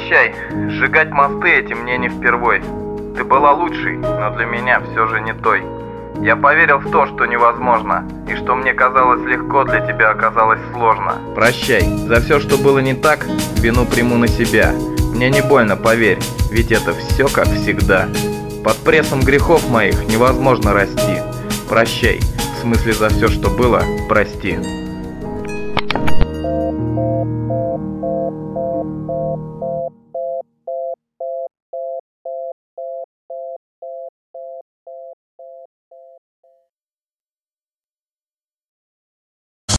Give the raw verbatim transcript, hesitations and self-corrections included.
Прощай, сжигать мосты эти мне не впервой. Ты была лучшей, но для меня все же не той. Я поверил в то, что невозможно, и что мне казалось легко, для тебя оказалось сложно. Прощай, за все, что было не так, вину приму на себя. Мне не больно, поверь, ведь это все как всегда. Под прессом грехов моих невозможно расти. Прощай, в смысле за все, что было, прости.